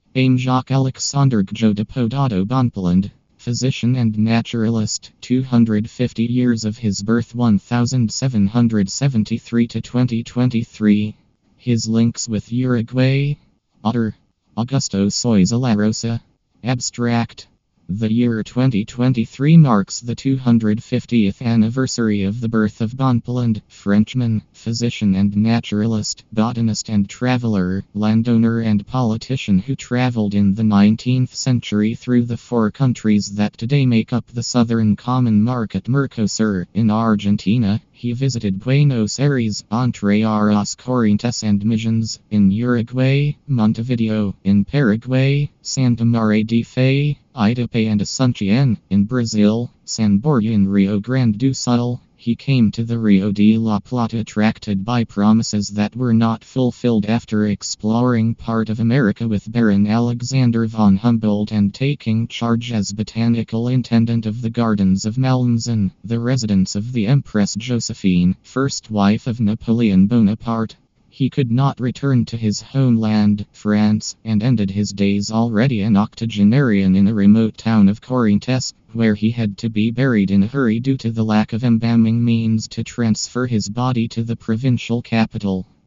Aim Jacques Alexandre Gjo de Podado Bonpland, physician and naturalist, 250 years of his birth 1773 to 2023. His links with Uruguay. Otter. Augusto Soiza La Rosa. Abstract. The year 2023 marks the 250th anniversary of the birth of Bonpland, Frenchman, physician and naturalist, botanist and traveler, landowner and politician who traveled in the 19th century through the four countries that today make up the Southern Common Market Mercosur. In Argentina, he visited Buenos Aires, Entre Ríos, Corrientes and Misiones. In Uruguay, Montevideo. In Paraguay, Santa Maria de Fe, Itape and Asuncion. In Brazil, San Borja and Rio Grande do Sul. He came to the Rio de la Plata attracted by promises that were not fulfilled after exploring part of America with Baron Alexander von Humboldt and taking charge as botanical intendant of the gardens of Malmaison, the residence of the Empress Josephine, first wife of Napoleon Bonaparte. He could not return to his homeland, France, and ended his days already an octogenarian in a remote town of Corrientes, where he had to be buried in a hurry due to the lack of embalming means to transfer his body to the provincial capital.